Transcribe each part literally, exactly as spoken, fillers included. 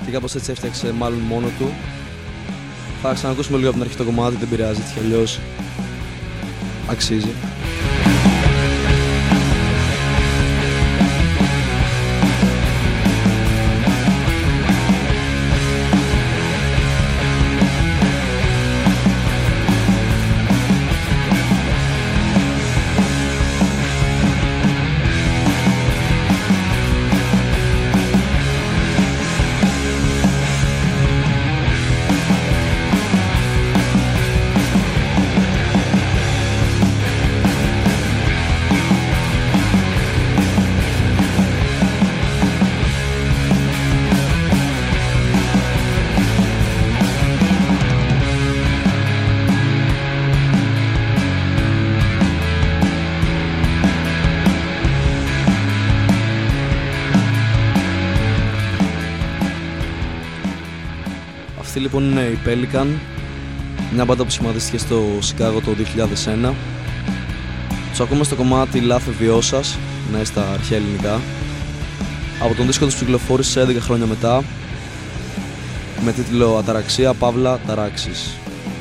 και κάπως έτσι έφτιαξε μάλλον μόνο του. Θα ξανακούσουμε λίγο από την αρχή το κομμάτι, δεν πειράζει, έτσι κι αλλιώς αξίζει. Αυτή λοιπόν είναι η Pelican, μια μπάντα που σχηματίστηκε στο Σικάγο το δύο χιλιάδες ένα. Τους ακούμε στο κομμάτι «Λάθε βιώσας», ναι, στα αρχαία ελληνικά, από τον δίσκο τους που κυκλοφόρησε έντεκα χρόνια μετά, με τίτλο «Αταραξία, Παύλα, Ταράξης».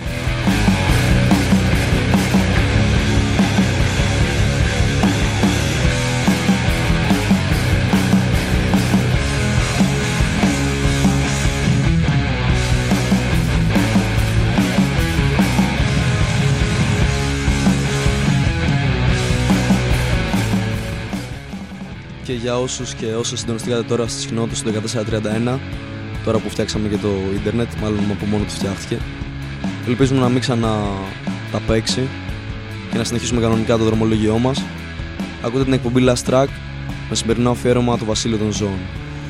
Και για όσους και όσες συντονιστήκατε τώρα στη συχνότητα στο δεκατέσσερα τριάντα ένα, τώρα που φτιάξαμε και το ίντερνετ, μάλλον από μόνο του φτιάχτηκε, ελπίζουμε να μην ξανά τα παίξει και να συνεχίσουμε κανονικά το δρομολογιό μας. Ακούτε την εκπομπή Last Track με σημερινό αφιέρωμα του Βασίλειο των Ζώων.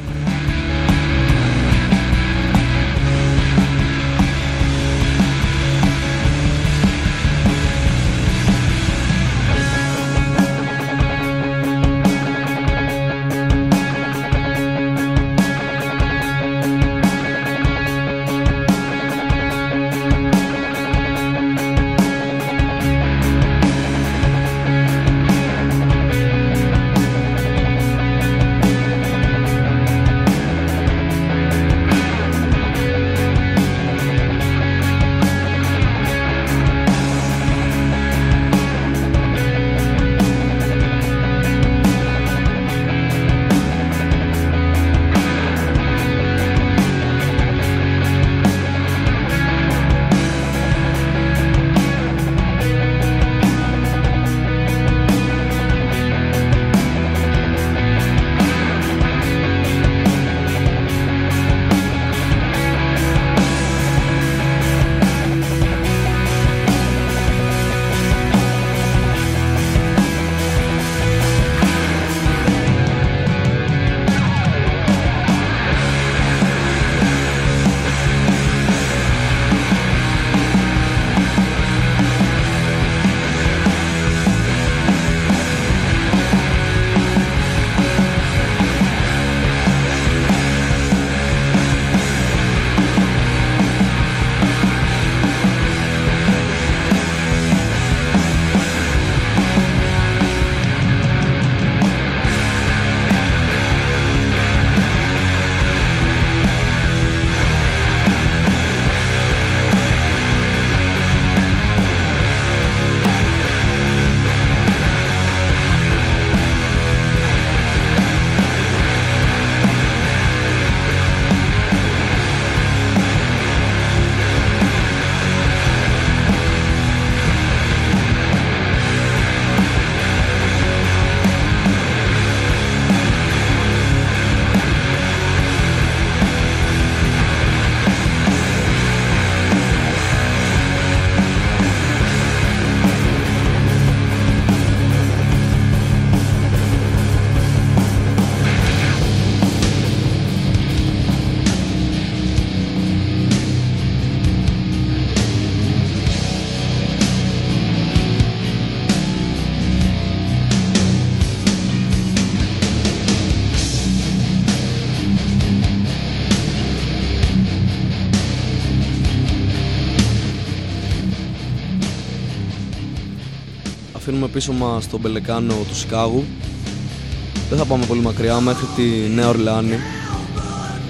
Αφήνουμε πίσω μας τον Πελεκάνο του Σικάγου. Δεν θα πάμε πολύ μακριά, μέχρι τη Νέα Ορλεάνη.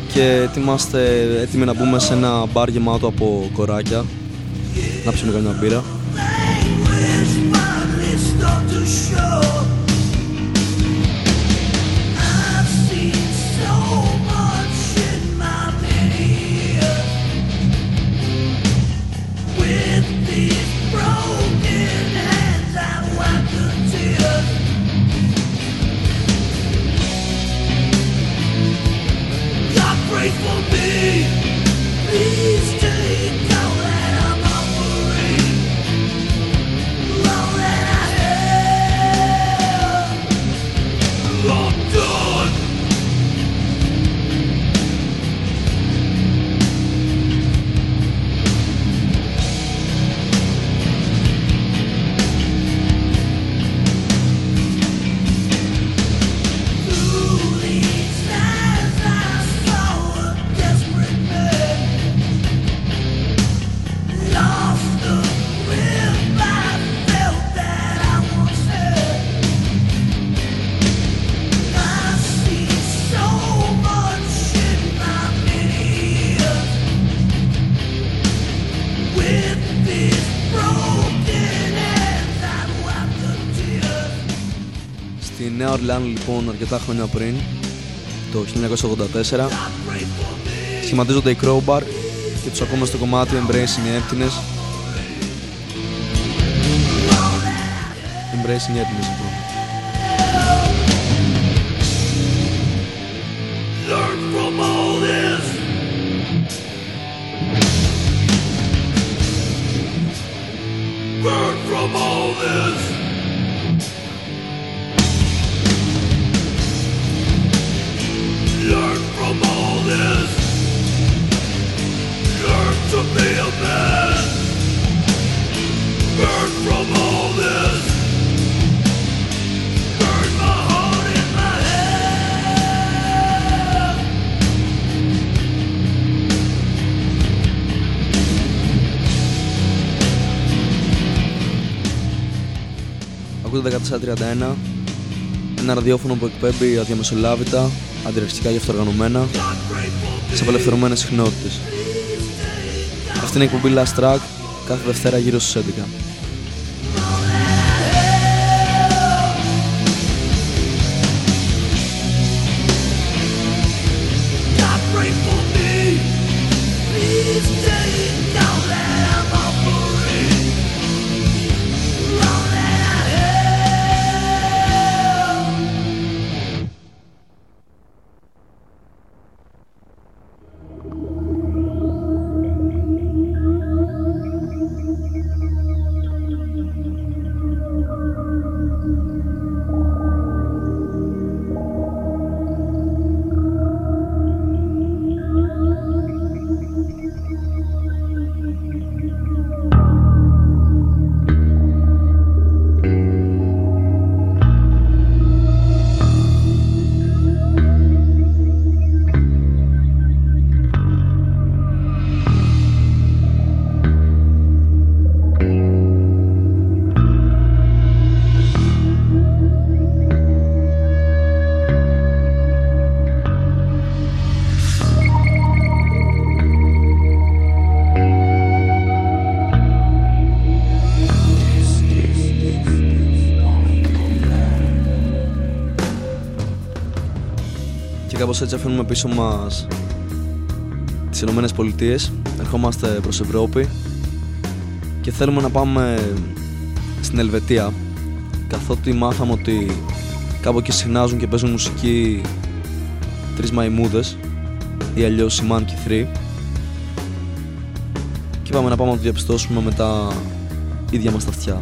και είμαστε έτοιμοι να μπούμε σε ένα μπαρ γεμάτο από κοράκια να πιούμε καμιά μπύρα. Στη Νέα Ορλεάνη λοιπόν αρκετά χρόνια πριν, το χίλια εννιακόσια ογδόντα τέσσερα, σχηματίζονται οι Crowbar και τους ακούμε στο κομμάτι Embracing the Emptiness. Embracing the Emptiness λοιπόν. Learn from all this. Burn from all this. Learn from all this. Learn to be a man. Burn from all this. Burn my heart in my head. Ακούτε δεκατέσσερα τριάντα ένα, ένα ραδιόφωνο που εκπέμπει αδιαμεσολάβητα, αντιρρευτικά και αυτοργανωμένα σε απελευθερωμένες συχνότητες. Αυτή είναι η εκπομπή Last Track, κάθε Δευτέρα γύρω στις έντεκα. Κάπως έτσι αφήνουμε πίσω μας τις Ηνωμένες Πολιτείες, ερχόμαστε προς Ευρώπη και θέλουμε να πάμε στην Ελβετία, καθότι μάθαμε ότι κάπου εκεί συχνάζουν και παίζουν μουσική τρεις μαϊμούδες ή αλλιώς οι Monkey τρία, και είπαμε να πάμε να το διαπιστώσουμε με τα ίδια μας τα αυτιά.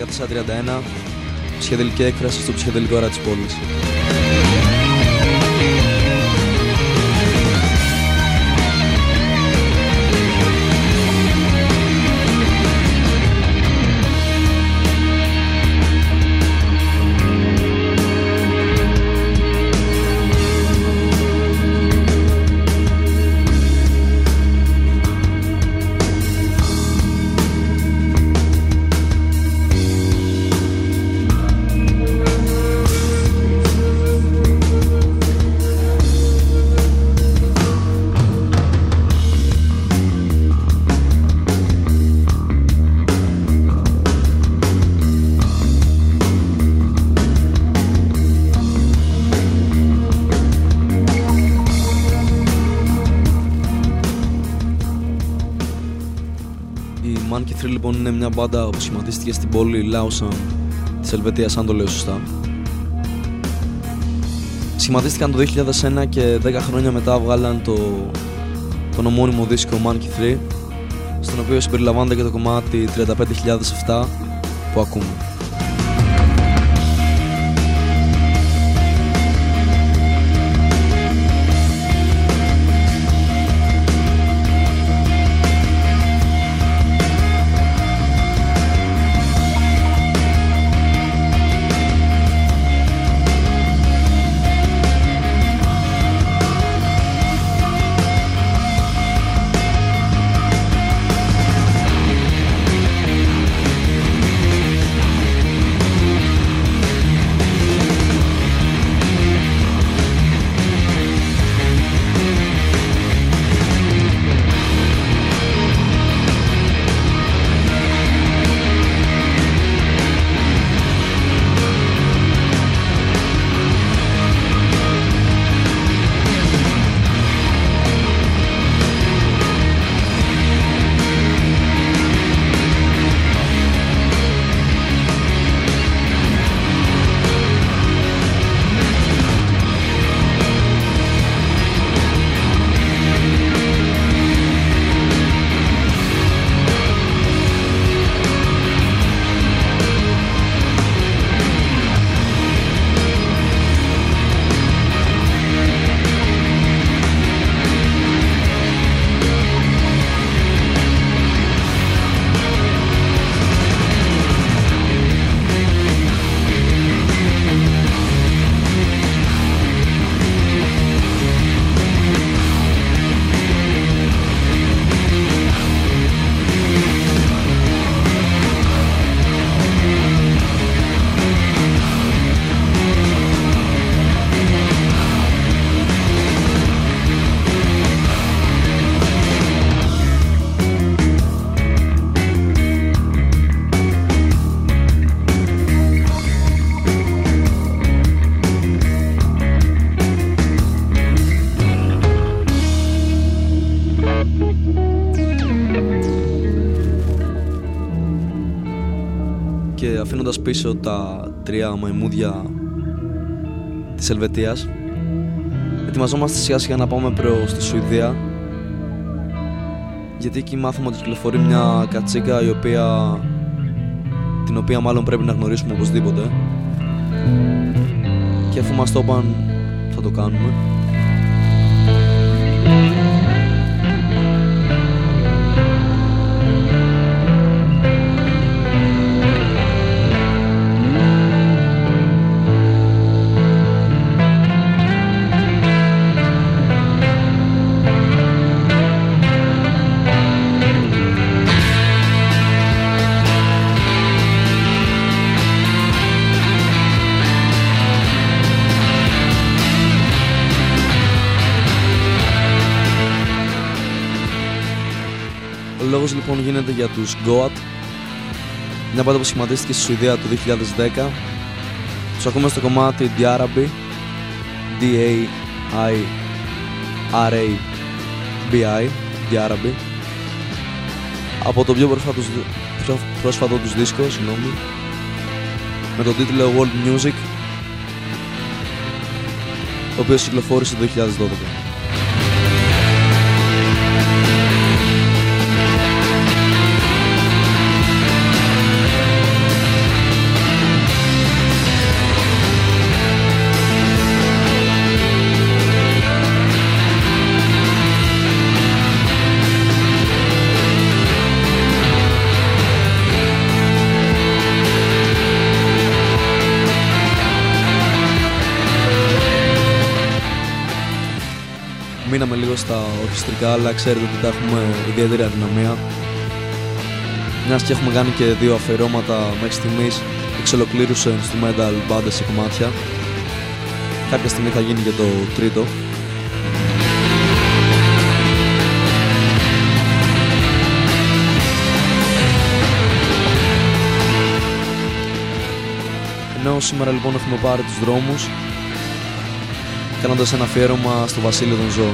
δεκατέσσερα τριάντα ένα, ψυχεδελική έκφραση στο ψυχεδελικό αέρα της πόλης. Monkey Three λοιπόν είναι μια μπάντα που σχηματίστηκε στην πόλη Lausanne της Ελβετίας, αν το λέω σωστά. Σχηματίστηκαν το δύο χιλιάδες ένα και δέκα χρόνια μετά βγάλαν το, τον ομώνυμο δίσκο Monkey Three, στον οποίο συμπεριλαμβάνεται και το κομμάτι τριάντα πέντε χιλιάδες επτά που ακούμε. Και αφήνοντας πίσω τα τρία μαϊμούδια της Ελβετίας, ετοιμαζόμαστε σιγά σιγά να πάμε προς τη Σουηδία, γιατί εκεί μάθαμε ότι κυκλοφορεί μια κατσίκα η οποία, την οποία μάλλον πρέπει να γνωρίσουμε οπωσδήποτε, και αφού μας το είπαν θα το κάνουμε. Ο λόγος λοιπόν γίνεται για τους Goat, μια μπάντα που σχηματίστηκε στη Σουηδία το δύο χιλιάδες δέκα. Τους ακούμε στο κομμάτι Diaraby, D A I R A B I, Diaraby, από το πιο πρόσφατο, πιο πρόσφατο τους δίσκο, συγγνώμη, με τον τίτλο World Music, ο οποίος κυκλοφόρησε το δύο χιλιάδες δώδεκα. μείναμε λίγο στα ορχιστρικά, αλλά ξέρετε ότι τα έχουμε ιδιαίτερη αδυναμία. Μιας και έχουμε κάνει και δύο αφιερώματα μέχρι στιγμής εξ ολοκλήρου σε instrumental μπάντες σε κομμάτια. Κάποια στιγμή θα γίνει και το τρίτο. Ενώ σήμερα λοιπόν έχουμε πάρει τους δρόμους κάνοντας ένα αφιέρωμα στο βασίλειο των ζώων.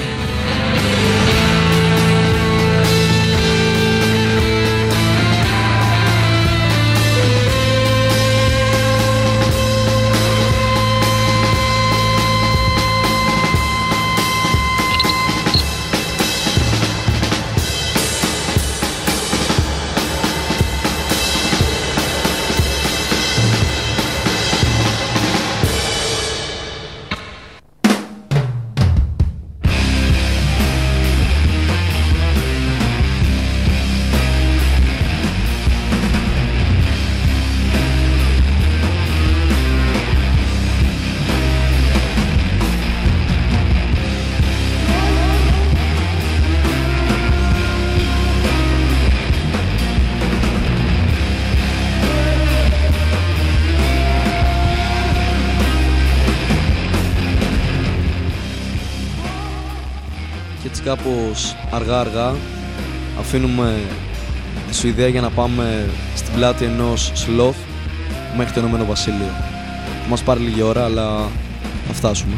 Κάπως αργά αργά αφήνουμε τη Σουηδία για να πάμε στην πλάτη ενός Sloth μέχρι το Ηνωμένο Βασίλειο. Θα μας πάρει λίγη ώρα, αλλά θα φτάσουμε.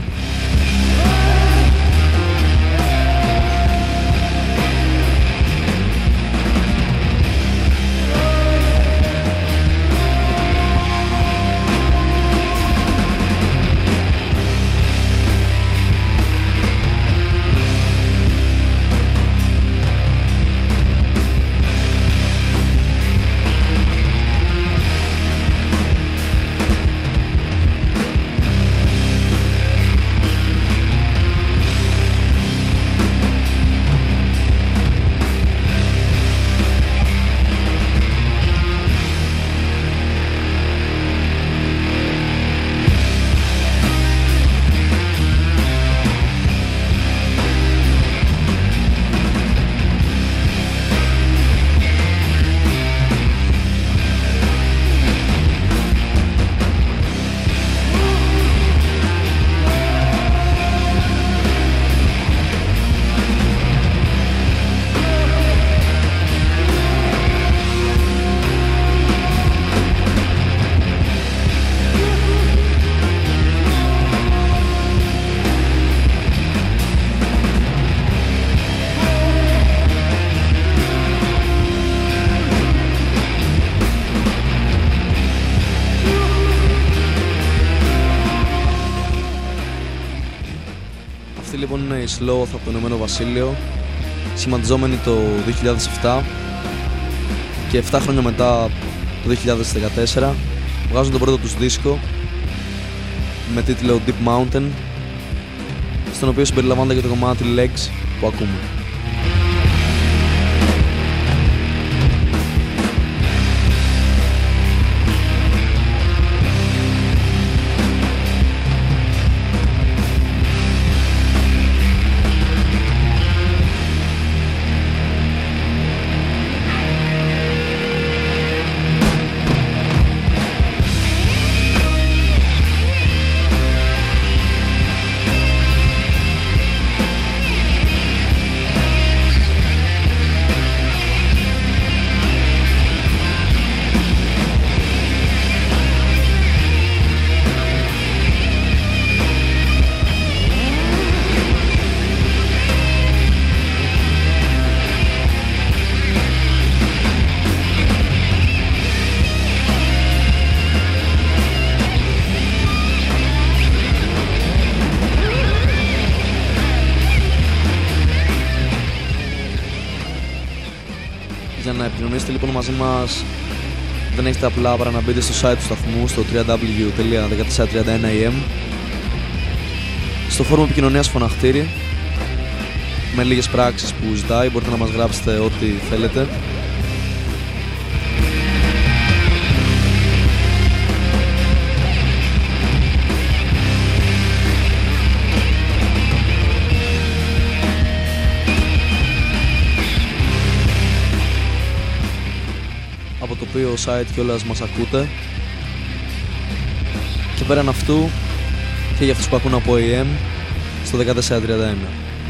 Λοιπόν είναι η Sloth από το Ηνωμένο Βασίλειο, σχηματιζόμενη το δύο χιλιάδες επτά και επτά χρόνια μετά, το δύο χιλιάδες δεκατέσσερα, βγάζουν τον πρώτο τους δίσκο με τίτλο Deep Mountain, στον οποίο συμπεριλαμβάνεται και το κομμάτι Legs που ακούμε. Για να επικοινωνήσετε λοιπόν μαζί μας, δεν έχετε απλά παρά να μπείτε στο site του σταθμού, στο double-u double-u double-u τελεία δεκατέσσερα τριάντα ένα έι εμ, στο φόρουμ επικοινωνίας Φωναχτήρι, με λίγες πράξεις που ζητάει, μπορείτε να μας γράψετε ό,τι θέλετε. από το οποίο site κιόλας μας ακούτε. Και πέραν αυτού και για αυτούς που ακούν από έι εμ στο δεκατέσσερα τριάντα ένα.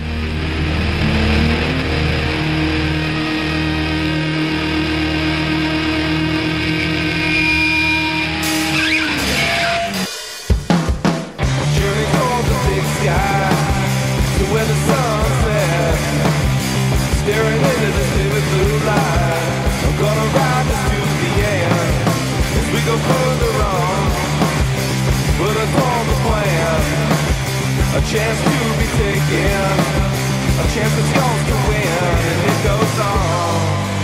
A chance to be taken, a chance that's yours to win, and it goes on.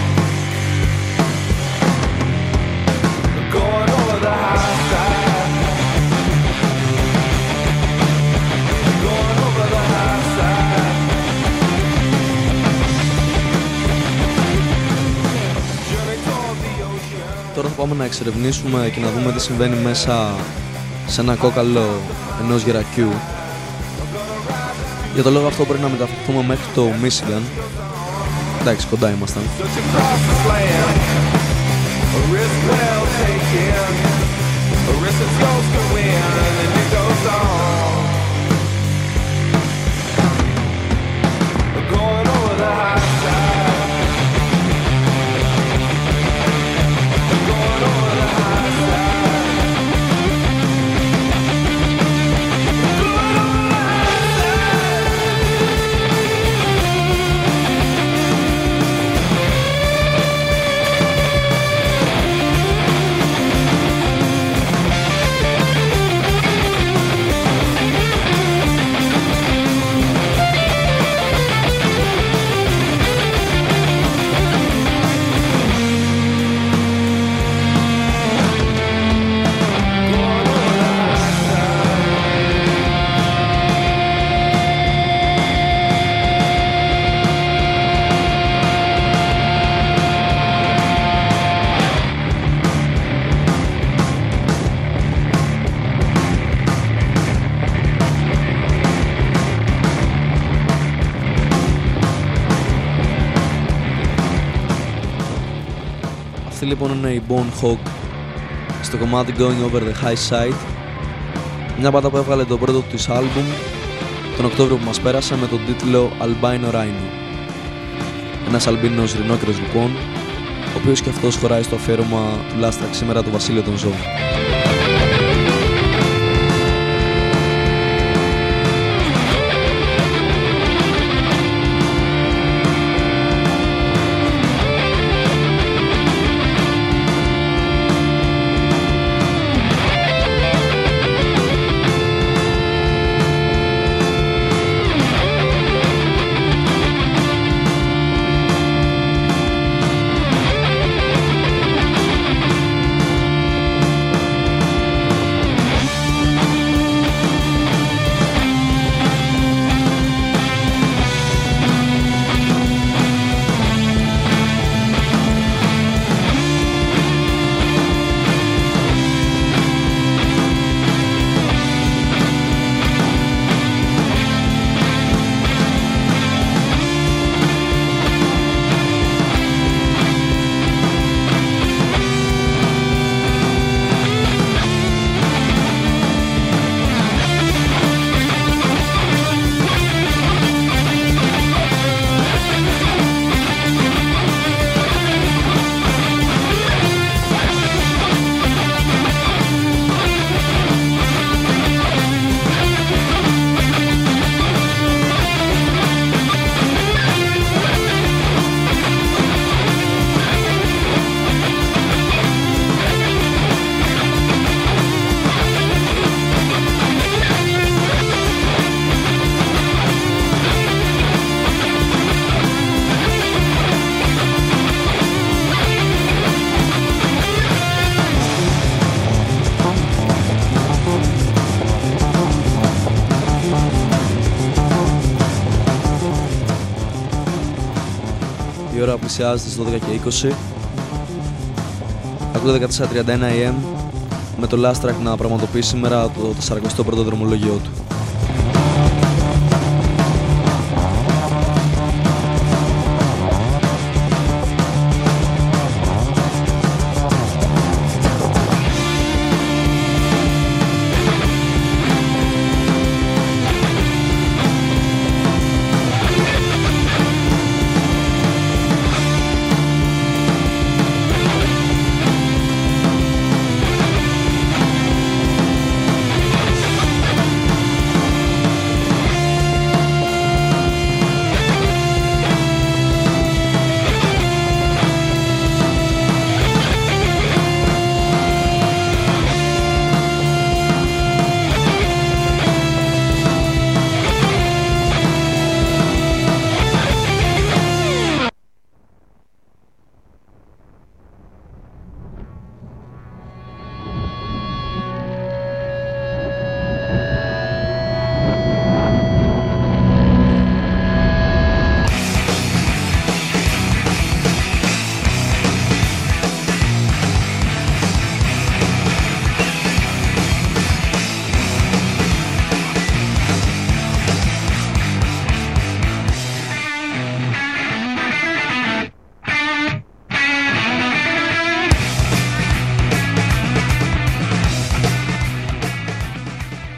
Going over the high side, going over the high side. Journey toward the ocean. Τώρα θα πάμε να εξερευνήσουμε και να δούμε τι συμβαίνει μέσα σε ένα κόκαλο ενός γερακιού. Για το λόγο αυτό πρέπει να μεταφερθούμε μέχρι το Μίσιγκαν. Εντάξει, κοντά ήμασταν. Αυτή λοιπόν είναι η Bone Hog στο κομμάτι Going Over the High Side, μια μπάντα που έβγαλε το πρώτο της άλμπουμ τον Οκτώβριο που μας πέρασε με τον τίτλο Albino Rhino. Ένας αλμπίνος ρινόκερος λοιπόν, ο οποίος και αυτός χωράει στο αφιέρωμα του Last Track σήμερα του Βασίλειο των Ζώων. Η ώρα πλησιάζει στις δώδεκα και είκοσι. Ακούτε δεκατέσσερα τριάντα ένα έι εμ με το Last Track να πραγματοποιεί σήμερα το σαρακοστό πρώτο δρομολόγιο του.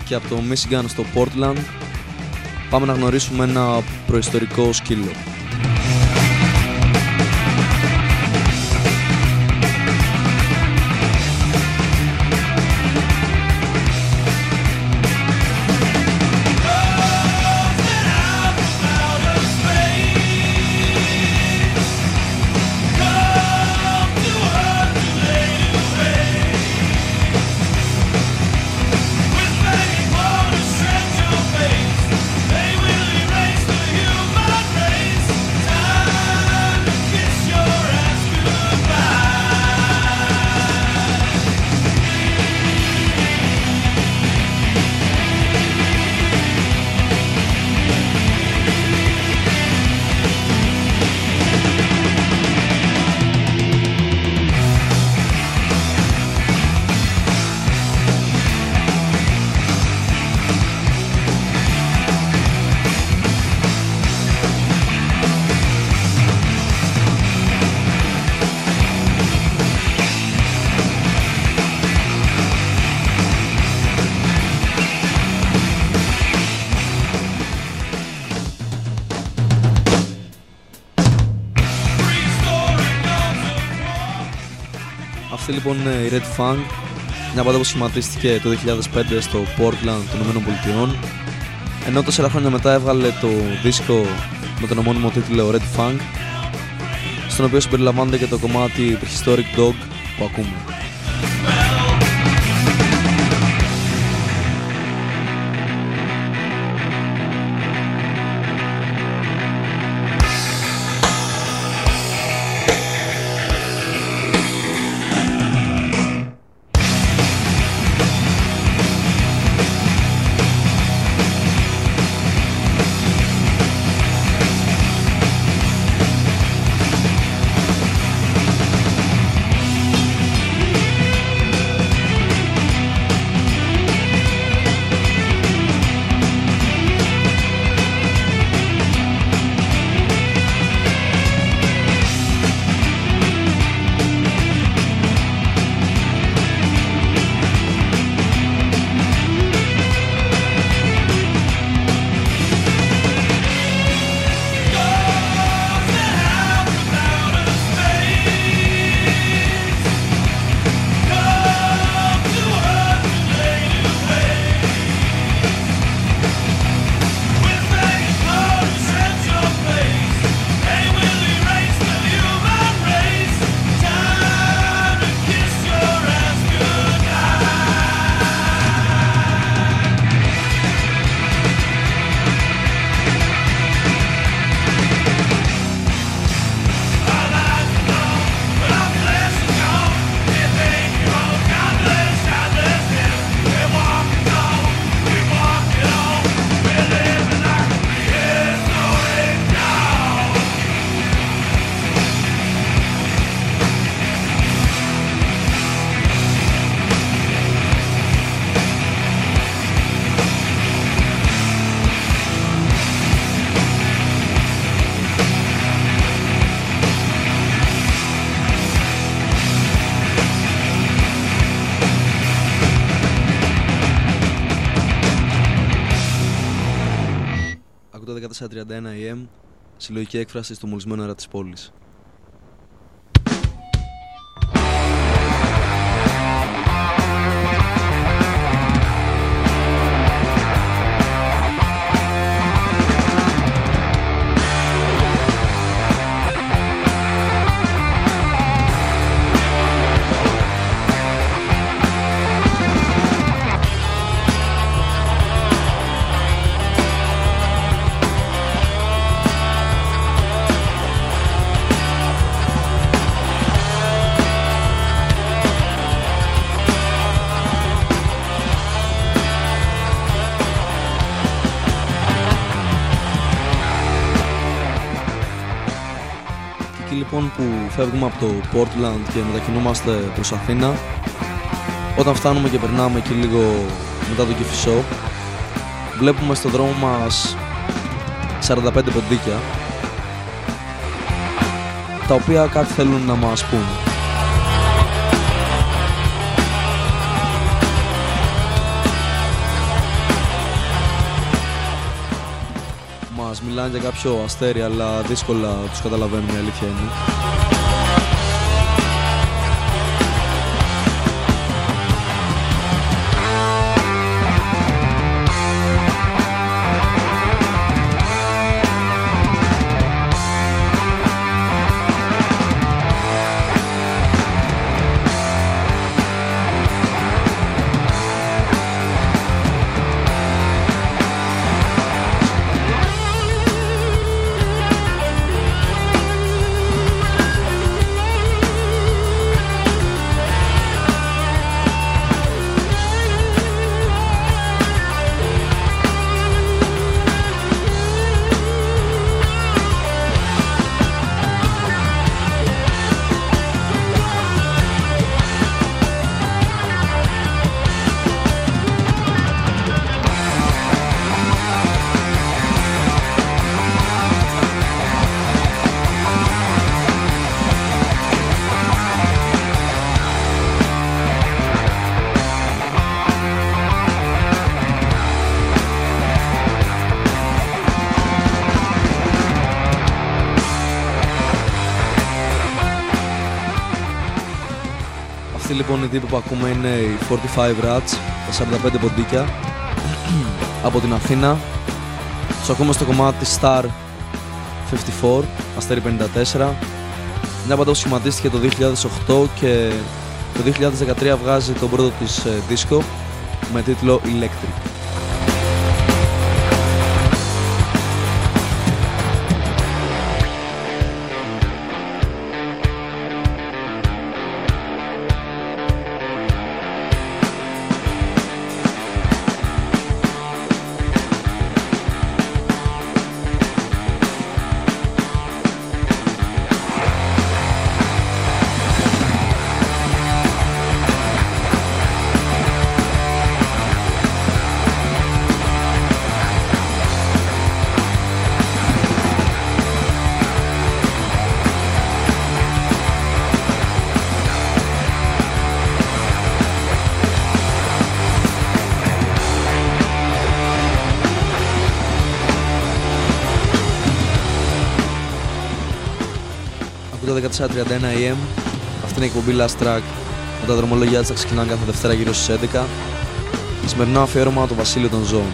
και από το Michigan στο Portland πάμε να γνωρίσουμε ένα προϊστορικό σκύλο. Αυτή λοιπόν είναι η Red Fang, μια μπάντα που σχηματίστηκε το δύο χιλιάδες πέντε στο Portland των Ηνωμένων Πολιτειών, ενώ τέσσερα χρόνια μετά έβγαλε το δίσκο με τον ομώνυμο τίτλο Red Fang, στον οποίο συμπεριλαμβάνεται και το κομμάτι Prehistoric Dog που ακούμε. δεκατέσσερα τριάντα ένα έι εμ, συλλογική έκφραση στο μολυσμένο αέρα της πόλης. Λοιπόν, που φεύγουμε από το Portland και μετακινούμαστε προς Αθήνα, όταν φτάνουμε και περνάμε εκεί λίγο μετά το Κηφισό, βλέπουμε στο δρόμο μας σαράντα πέντε ποντίκια, τα οποία κάτι θέλουν να μας πούν. Μας μιλάνε για κάποιο αστέρι, αλλά δύσκολα τους καταλαβαίνουμε, η αλήθεια είναι. Λοιπόν, οι τύποι που ακούμε είναι οι φορτι φάιβ Rats, τα σαράντα πέντε ποντίκια από την Αθήνα. Τους ακούμε στο κομμάτι Star πενήντα τέσσερα, Αστέρι πενήντα τέσσερα. Μια μπάντα που σχηματίστηκε το δύο χιλιάδες οκτώ και το δύο χιλιάδες δεκατρία βγάζει τον πρώτο της δίσκο με τίτλο Electric. δεκατέσσερα τριάντα ένα έι εμ. Αυτή είναι η εκπομπή Last Track, με τα δρομολόγια της θα ξεκινάνε κάθε Δευτέρα γύρω στις έντεκα. Σημερινό αφιέρωμα το Βασίλειο των Ζώων.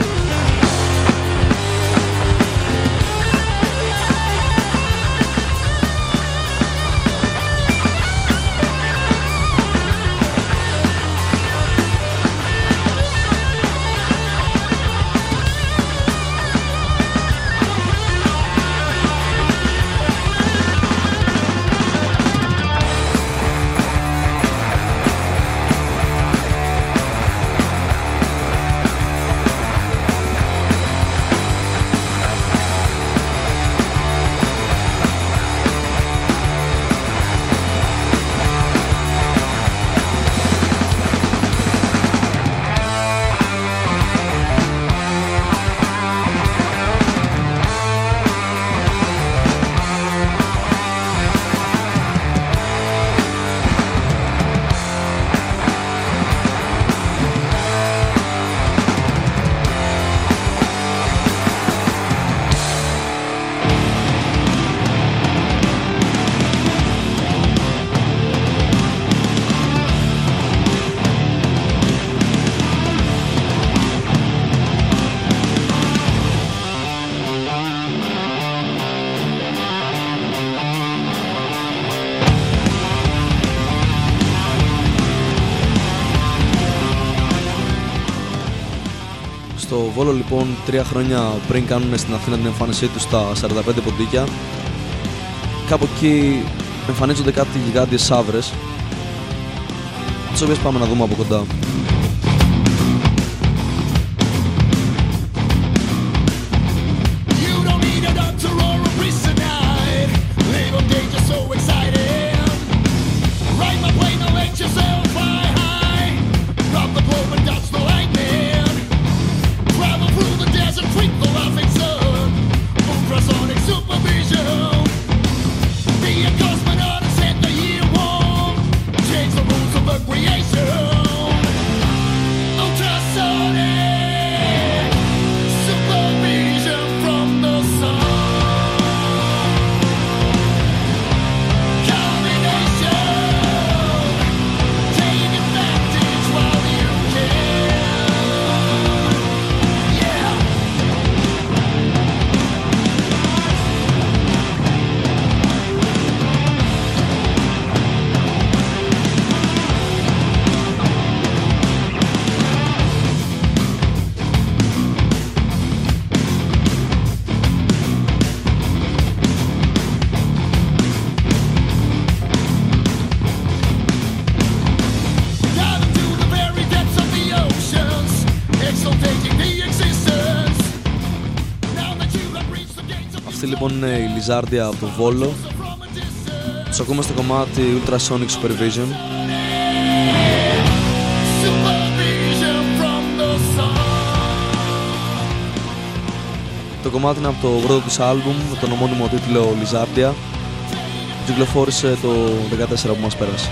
Στο Βόλο λοιπόν, τρία χρόνια πριν κάνουν στην Αθήνα την εμφάνισή τους στα σαράντα πέντε ποντίκια, κάπου εκεί εμφανίζονται κάτι γιγάντιες σαύρες, τις οποίες πάμε να δούμε από κοντά. Change the rules of the creation. λοιπόν είναι η Λιζάρντια από το Βόλο. Τους ακούμε στο κομμάτι Ultrasonic Supervision. Το κομμάτι είναι από το πρώτο της άλμπουμ με τον ομώνυμο τίτλο Λιζάρντια. Κυκλοφόρησε το δεκατέσσερα που μας πέρασε.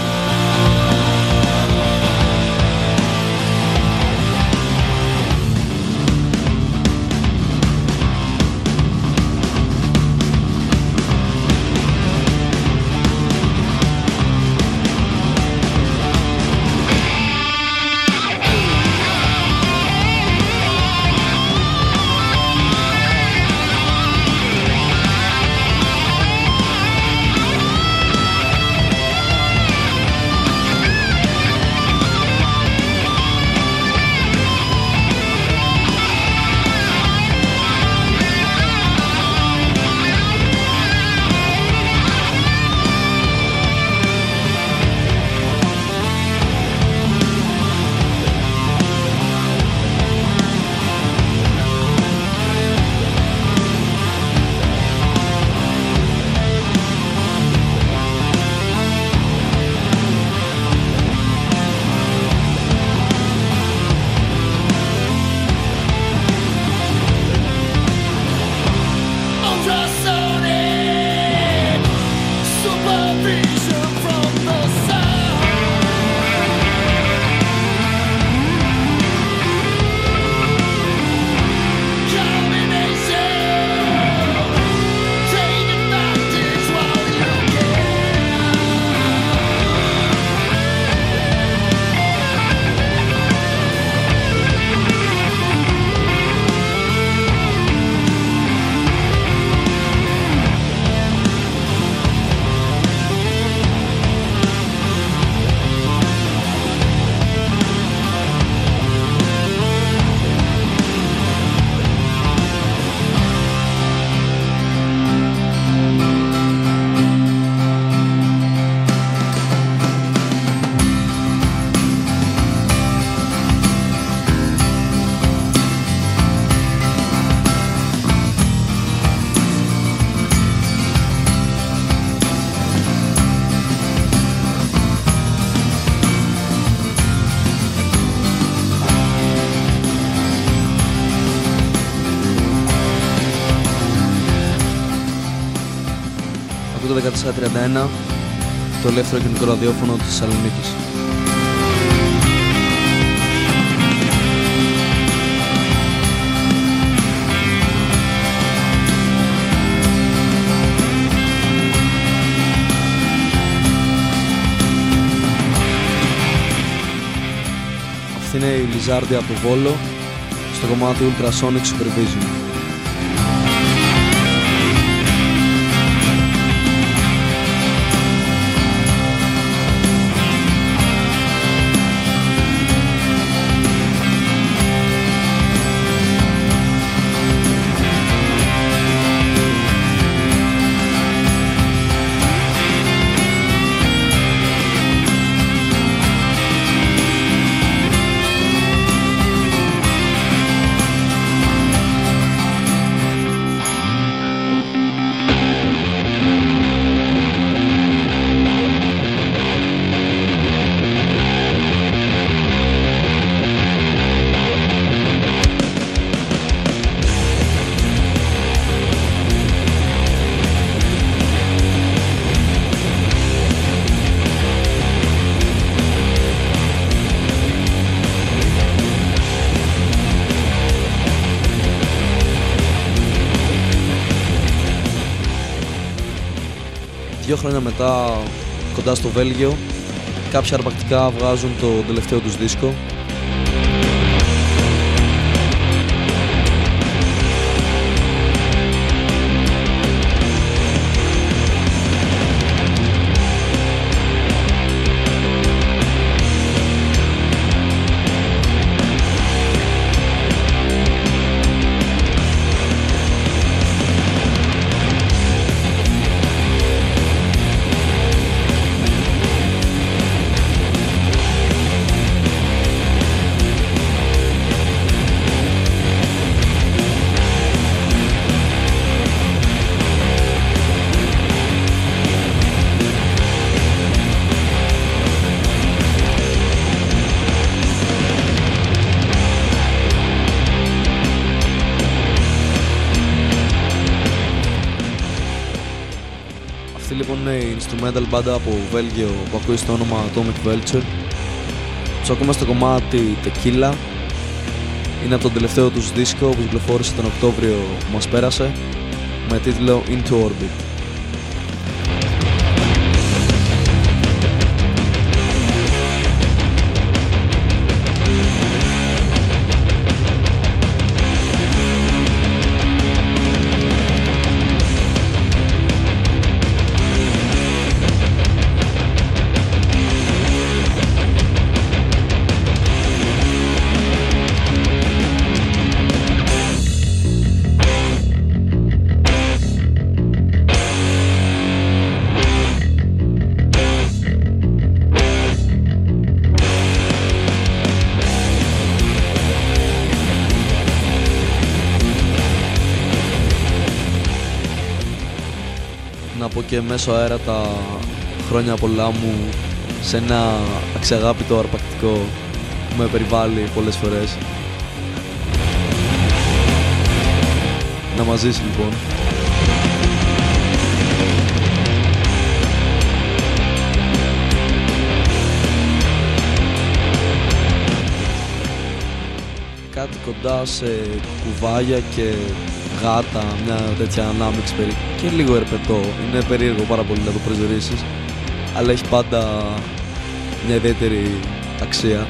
Το δεκατέσσερα τριάντα ένα, το ελεύθερο κοινωνικό ραδιόφωνο της Θεσσαλονίκης. Αυτή είναι η Λιζάρντια από το Βόλο στο κομμάτι Ultrasonic Supervision. Δύο χρόνια μετά, κοντά στο Βέλγιο, κάποια αρπακτικά βγάζουν το τελευταίο τους δίσκο. instrumental μπάντα από Βέλγιο που ακούει στο όνομα Atomic Vulture. Τους ακούμε στο κομμάτι Tequila. Είναι από τον τελευταίο τους δίσκο που κυκλοφόρησε τον Οκτώβριο που μας πέρασε με τίτλο Into Orbit. Να πω και μέσω αέρα τα χρόνια πολλά μου σε ένα αξιαγάπητο αρπακτικό που με περιβάλλει πολλές φορές. Να μας ζήσει λοιπόν. Κάτι κοντά σε κουβάλια και γάτα, μια τέτοια ανάμειξη περί... και λίγο ερπετό. Είναι περίεργο πάρα πολύ να το προσδιορίσεις, αλλά έχει πάντα μια ιδιαίτερη αξία.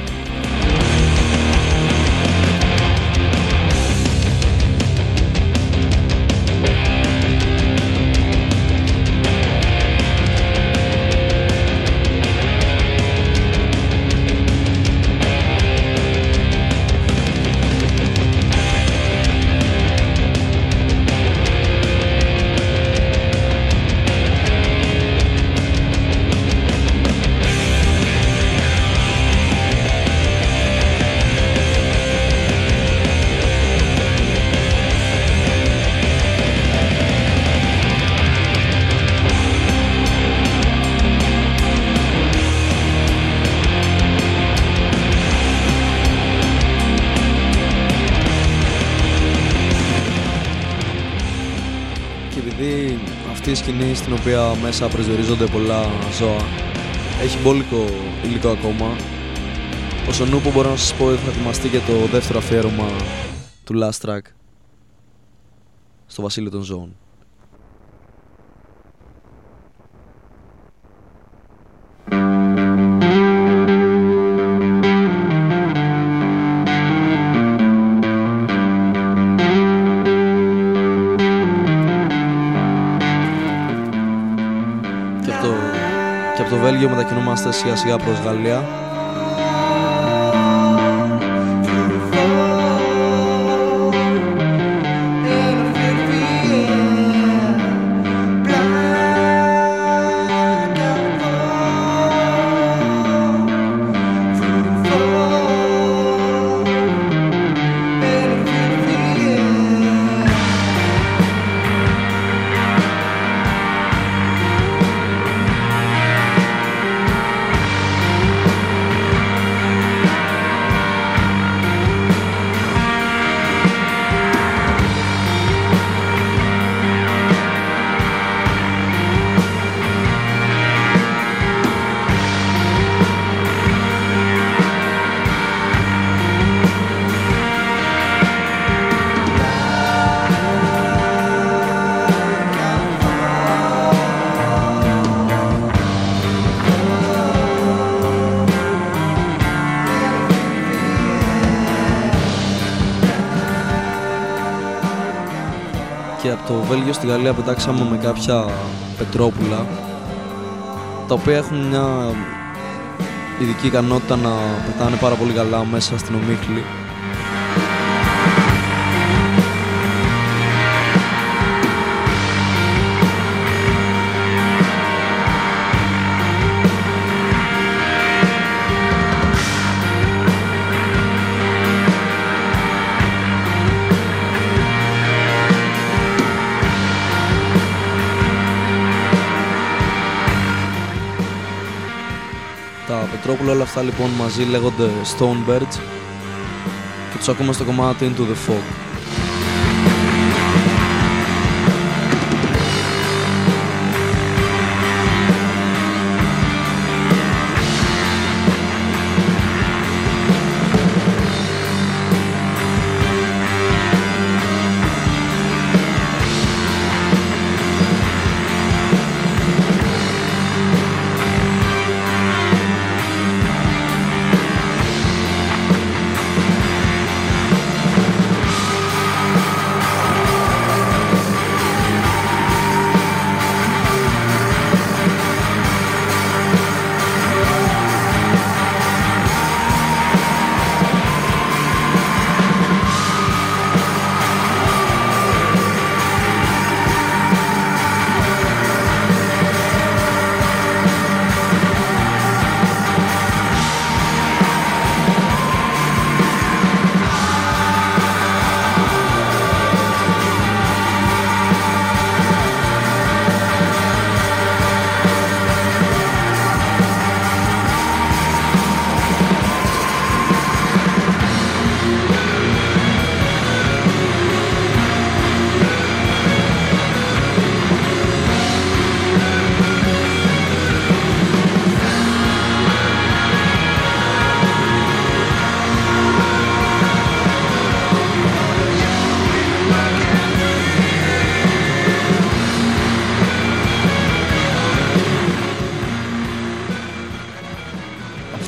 Αυτή η σκηνή στην οποία μέσα προσδιορίζονται πολλά ζώα έχει μπόλικο υλικό ακόμα. Ως ο Νούπο μπορώ να σας πω ότι θα θυμαστεί και το δεύτερο αφιέρωμα του last track στο βασίλειο των ζώων. Και από το Βέλγιο μετακινούμαστε σιγά σιγά προς Γαλλία. Και από το Βέλγιο στη Γαλλία πετάξαμε με κάποια πετρόπουλα, τα οποία έχουν μια ειδική ικανότητα να πετάνε πάρα πολύ καλά μέσα στην ομίχλη. Τα πετρόπουλα όλα αυτά λοιπόν μαζί λέγονται Stonebirds και τους ακούμε στο κομμάτι Into the Fog.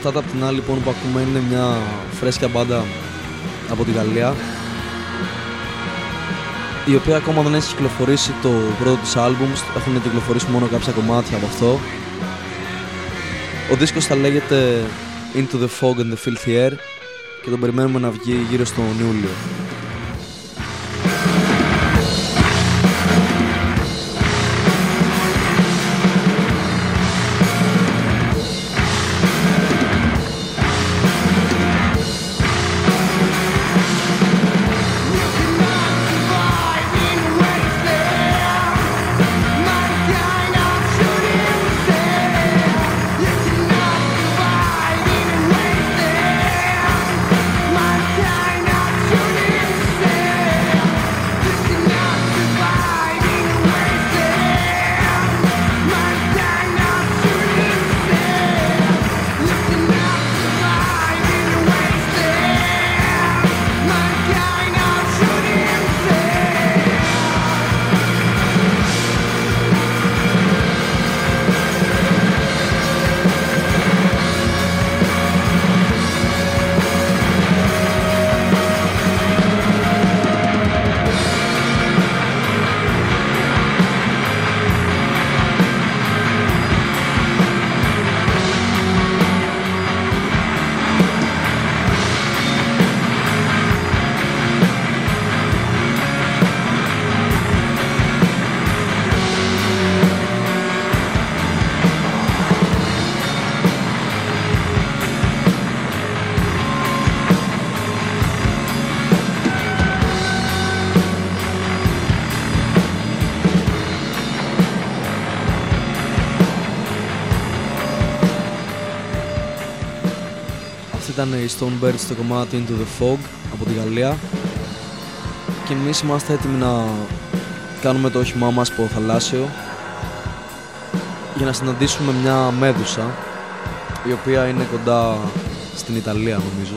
Αυτά απ' την άλλη λοιπόν που ακούμε είναι μια φρέσκια μπάντα από τη Γαλλία, η οποία ακόμα δεν έχει κυκλοφορήσει το πρώτο της άλμπουμ, έχουν κυκλοφορήσει μόνο κάποια κομμάτια από αυτό. Ο δίσκος θα λέγεται Into the Fog and the Filthy Air και τον περιμένουμε να βγει γύρω στον Ιούλιο. Ήταν οι Stonebirds στο κομμάτι Into the Fog από τη Γαλλία και εμείς είμαστε έτοιμοι να κάνουμε το όχημά μας από θαλάσσιο για να συναντήσουμε μια μέδουσα η οποία είναι κοντά στην Ιταλία νομίζω.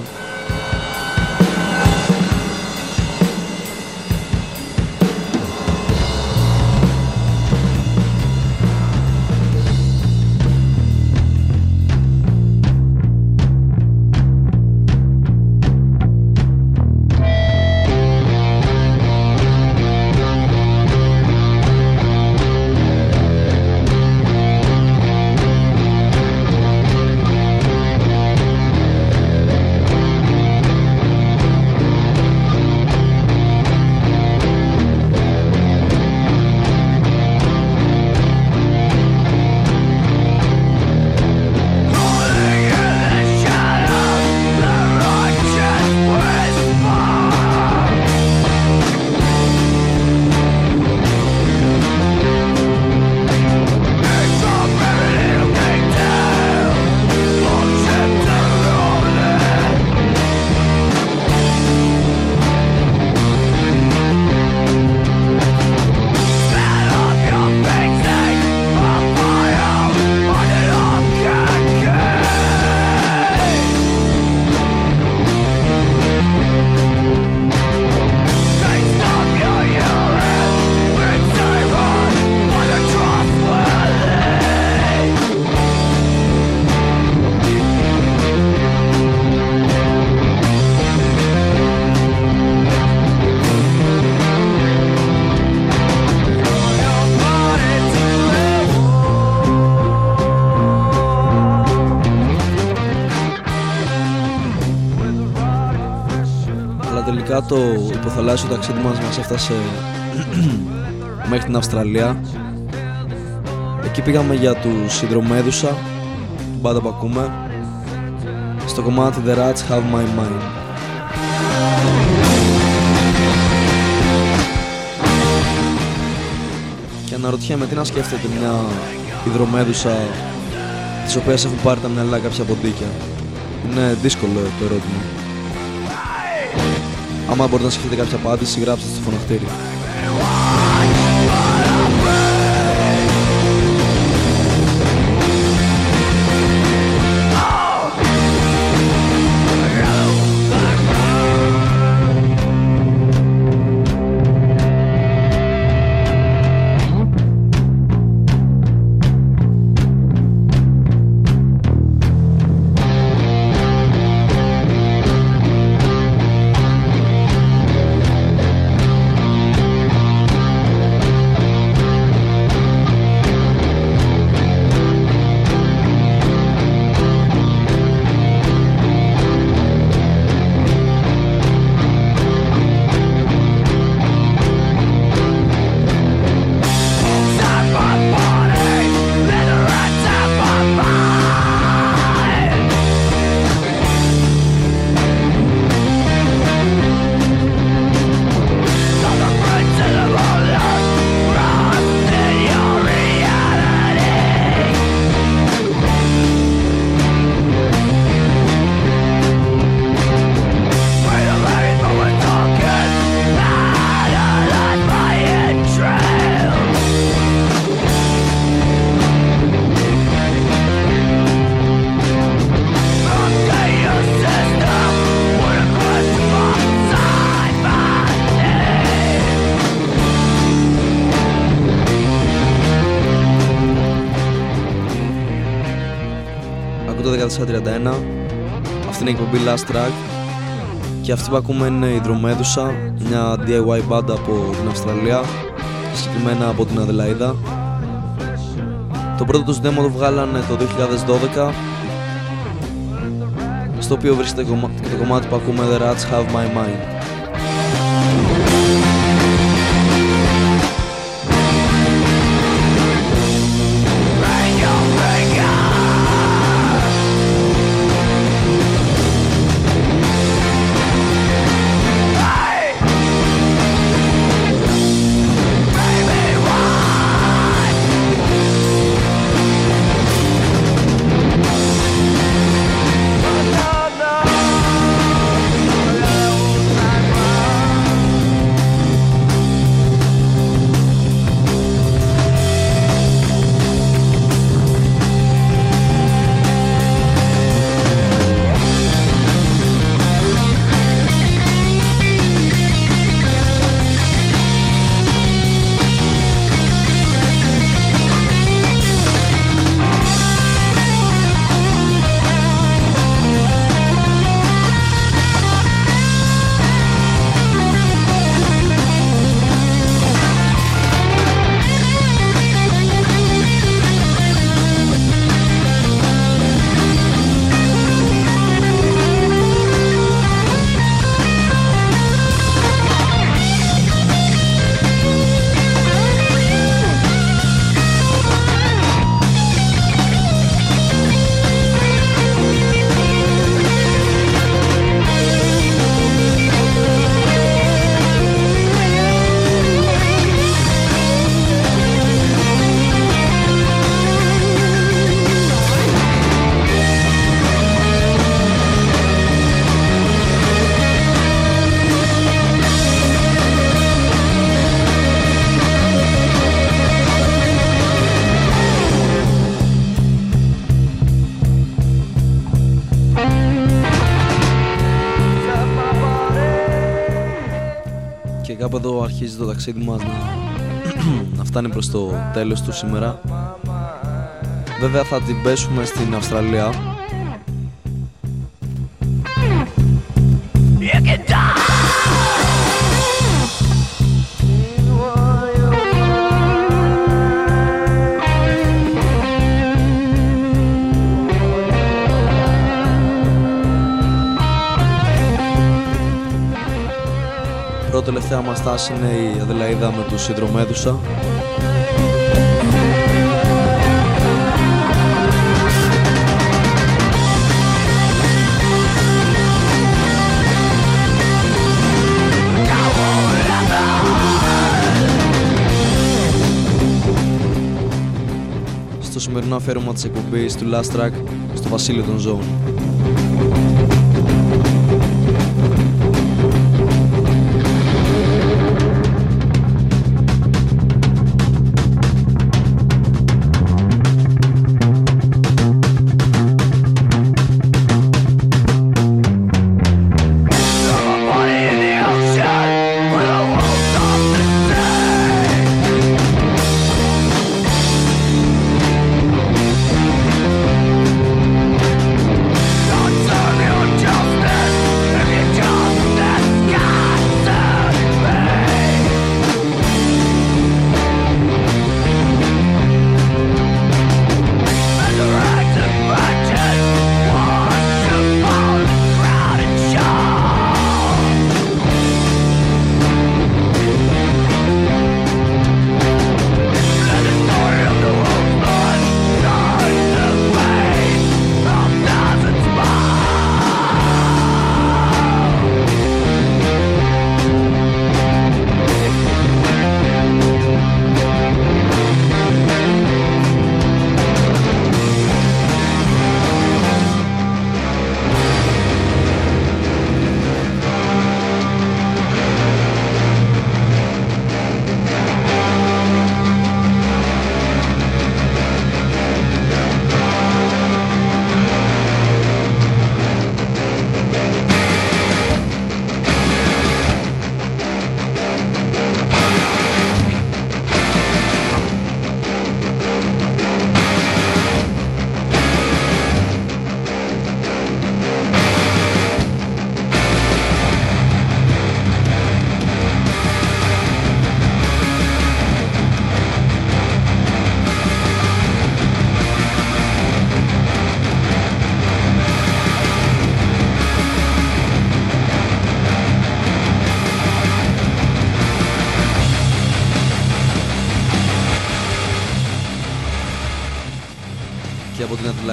Τελικά το υποθαλάσσιο ταξίδι μας μας έφτασε μέχρι την Αυστραλία. Εκεί πήγαμε για τους Ιδρομέδουσα, την μπάντα που ακούμε, στο κομμάτι The Rats Have My Mind. Και αναρωτιέμαι τι να σκέφτεται μια Ιδρομέδουσα της οποίας έχουν πάρει τα μυαλά κάποια ποντίκια. Είναι δύσκολο το ερώτημα. Άμα μπορείτε να σκεφτείτε κάποια απάντηση, γράψτε στο φωναχτήρι. Ακούτε δεκατέσσερα τριάντα ένα. Αυτή είναι η εκπομπή Last Track. Και αυτή που ακούμε είναι η Δρομέδουσα, μια ντι άι γουάι μπάντα από την Αυστραλία, συγκεκριμένα από την Αδελαΐδα. Το πρώτο τους demo το βγάλανε το δύο χιλιάδες δώδεκα, στο οποίο βρίσκεται το κομμάτι που ακούμε, The Rats Have My Mind. Κάπου εδώ αρχίζει το ταξίδι μας να, να φτάνει προς το τέλος του σήμερα. Βέβαια θα την πέσουμε στην Αυστραλία. Πρώτη τελευταία μας στάση είναι η Αδελαΐδα με τους Δρομέδουσα. Στο σημερινό αφιέρωμα της εκπομπής του Last Track στο βασίλειο των ζώων. Die!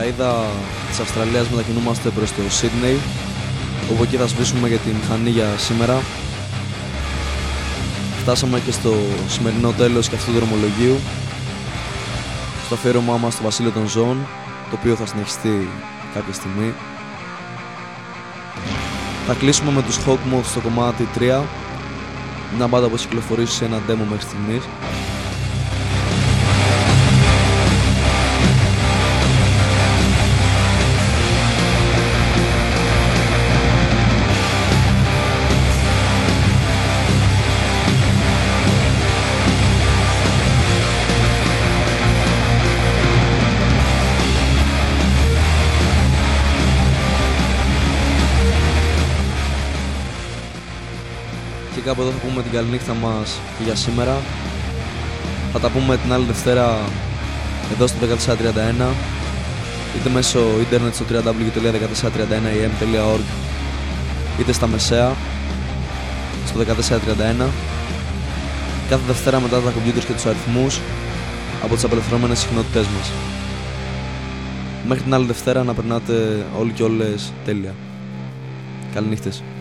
Παραΐδα της Αυστραλίας μετακινούμαστε προς το Σίδνεϊ, όπου εκεί θα σβήσουμε για τη μηχανή για σήμερα. Φτάσαμε και στο σημερινό τέλος και αυτού του δρομολογίου, στο αφιέρωμά μας στο Βασίλειο των Ζώων, το οποίο θα συνεχιστεί κάποια στιγμή. Θα κλείσουμε με τους Hawkmoth στο κομμάτι τρία, μια μπάντα που έχει κυκλοφορήσει σε ένα demo μέχρι στιγμής. Και κάπου εδώ θα πούμε την καληνύχτα μας και για σήμερα. Θα τα πούμε την άλλη Δευτέρα εδώ στο δεκατέσσερα τριάντα ένα, είτε μέσω ίντερνετ στο double-u double-u double-u τελεία δεκατέσσερα τριάντα ένα a m τελεία org, είτε στα μεσαία στο δεκατέσσερα τριάντα ένα, κάθε Δευτέρα μετά τα κομπιούτερς και τους αριθμούς από τις απελευθερωμένες συχνότητές μας. Μέχρι την άλλη Δευτέρα να περνάτε όλοι και όλες τέλεια. Καληνύχτες.